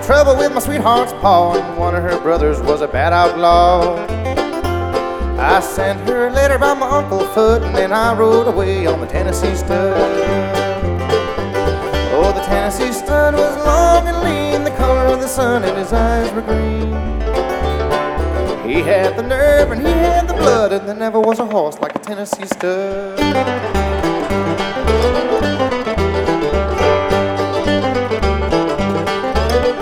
trouble with my sweetheart's paw, and one of her brothers was a bad outlaw. I sent her a letter by my Uncle Foot, and then I rode away on the Tennessee Stud. Oh, the Tennessee Stud was long and lean, the color of the sun, and his eyes were green. He had the nerve and he had the blood, and there never was a horse like a Tennessee Stud.